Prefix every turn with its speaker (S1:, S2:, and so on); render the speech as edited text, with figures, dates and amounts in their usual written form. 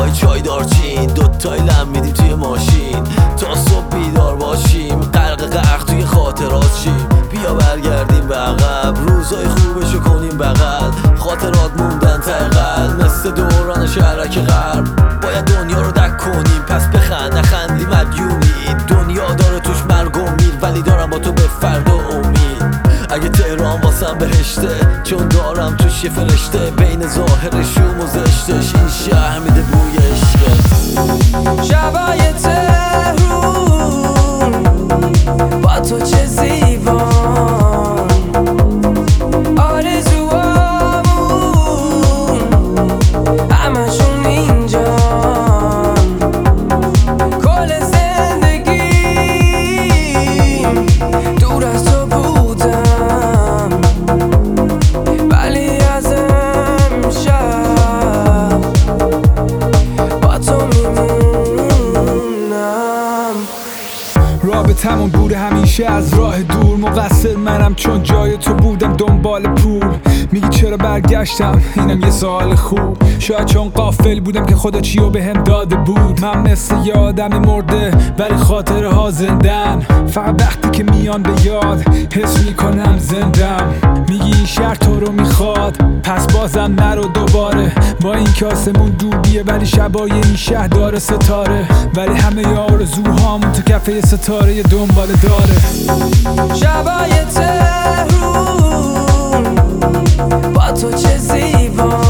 S1: پای چای دارچین، دوتای لم میدیم توی ماشین تا صبح بیدار باشیم، غرق توی خاطرات شیم. بیا برگردیم به عقب، روزای خوبشو کنیم بغل، خاطرات موندن تقل مثل دوران شهرک غرب. باید دنیا رو دک کنیم پس بخند، نخندی مدیونی. دنیا داره توش مرگ و میر، ولی دارم با تو به فردا امید. اگه تهران واسم بهشته، چون دارم توش یه فرشته، بین ظاهرش و زشتش این شهر میده بوی عشقت.
S2: شبای تهرون با تو چه زیبان، آرزوامون همشون اینجان. کل زندگیم دور از تو بودم، ولی از امشب با تو میمونم.
S3: رابطمون بوده همیشه از راه دور، مقصر منم چون جای تو بودم دنبال پول. میگی چرا برگشتم؟ اینم یه سوال خوب. شاید چون غافل بودم که خدا چیو بهم داده بود. من مثل یه آدمی مرده ولی خاطره ها زندن، فقط وقتی که میان به یاد حس میکنم زندم. میگی این شهر تو رو میخواد پس بازم نرو دوباره، با این که آسمون دوبیه ولی شبای این شهر داره ستاره، ولی همه آرزوهامون تو کفه یه ستاره دنبال داره.
S2: شبای تهرون با تو چه زیبا،